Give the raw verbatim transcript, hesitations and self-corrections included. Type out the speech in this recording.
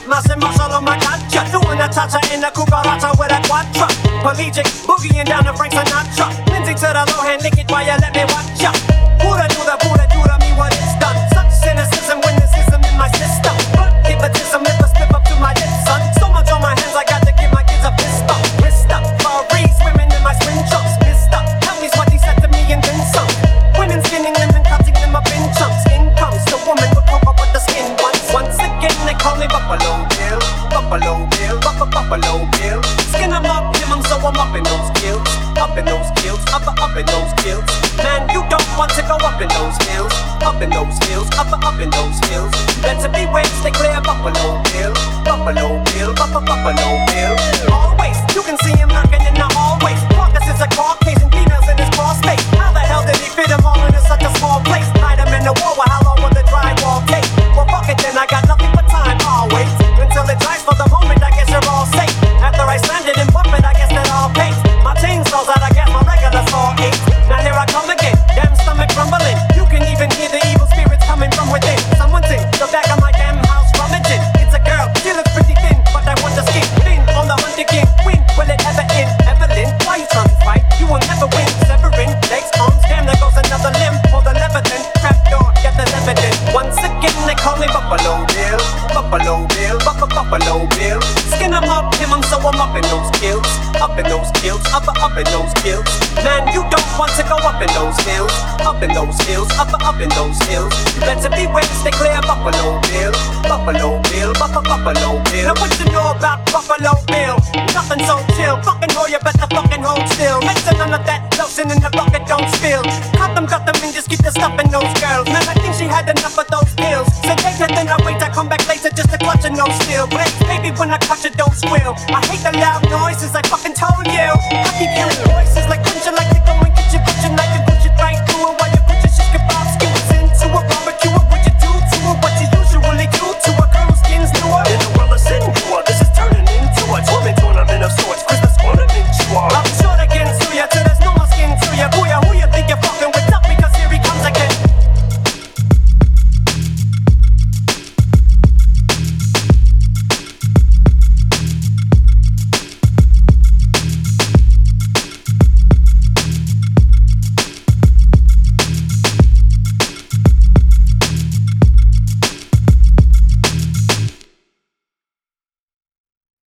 más and muscle on my gotcha. Doing a cha-cha in a cucaracha with a quattro. Pelagic, boogieing down to Frank Sinatra. Lindsay to the low hand, lick it while you let me watch ya. Buddha do the Buddha do to me what it's done. Such cynicism when there's ism in my system. But hypnotism if I slip up to my lips, son. So much on my hands I got to give my kids a fist up. Wrist up, Marie swimming in my swim trunks. Missed up, tell me's what he said to me and then some. Women skinning them and cutting them up in chunks. In comes the woman with coke up with the skin once. Once again they call me Buffalo Bill. Buffalo Bill, Buff Buffalo Bill. Skin them up, him I'm so I'm up in those kills. Up in those kills, up up in those kills. Man, you don't want to go up in those hills. Up in those hills, up up in those hills. Better beware, stay clear, Buffalo Bill. Buffalo Bill, Buff Buffalo Bill. Always, you can see him knocking in the hallways. Marcus is a Caucasian, females in his cross state. How the hell did he fit them all into such a small place? Hide him in the wall, well, how long will the drywall take? Well, fuck it then, I got nothing but time, I'll wait until it dries for the moment, I guess you're all safe. After I slammed it and bumped it, I guess that all pays. My chainsaws out, I guess my regular saw eight. Now here I come again, damn stomach rumbling. You can even hear the evil spirits coming from within. Someone's in the back of my damn house rummaging. It's a girl, she looks pretty thin, but I want the skin. Thin on the hunt again, win, will it ever end? Evelyn, why you trying to fight? You will never win. Severing, legs, arms, damn, there goes another limb. For the Leviathan, trap door, get the Leviathan. Once again they call me Buffalo Bill. Buffalo Bill, Buff Buffalo Bill. Skin them up, him I'm so I'm up in those kills. Up in those kills, up up in those kills. Man, you don't want to go up in those hills. Up in those hills, up up in those hills. You better beware, stay clear, Buffalo Bill. Buffalo Bill, Buff Buffalo Bill. Now what you know about Buffalo Bill? Nothing so chill, fucking whore, you better fucking hold still. Make sure none of that lotion in the bucket don't spill. Cut them, cut them, and just keep the stuff in those girls. Man, I think she had enough of those pills. So take it, then I wait, I come back later just to clutch and no steel. But baby, when I clutch it, don't squeal. I hate the loud noises, I fucking told you. I keep hearing